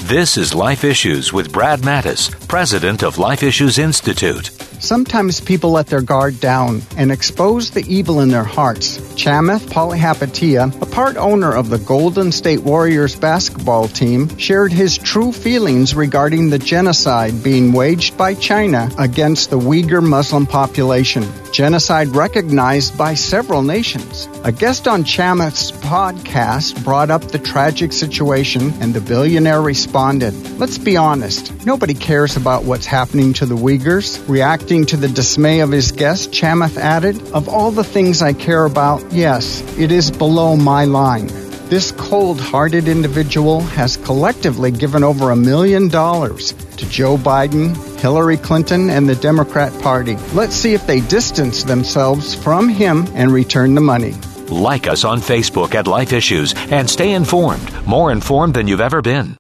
This is Life Issues with Brad Mattis, president of Life Issues Institute. Sometimes people let their guard down and expose the evil in their hearts. Chamath Palihapitiya, a part owner of the Golden State Warriors basketball team, shared his true feelings regarding the genocide being waged by China against the Uyghur Muslim population. Genocide recognized by several nations. A guest on Chamath's podcast brought up the tragic situation, and the billionaire responded, "Let's be honest, nobody cares about what's happening to the Uyghurs." Reacting to the dismay of his guest, Chamath added, "Of all the things I care about, yes, it is below my line." This cold-hearted individual has collectively given over $1 million to Joe Biden, Hillary Clinton, and the Democrat Party. Let's see if they distance themselves from him and return the money. Like us on Facebook at Life Issues and stay informed, more informed than you've ever been.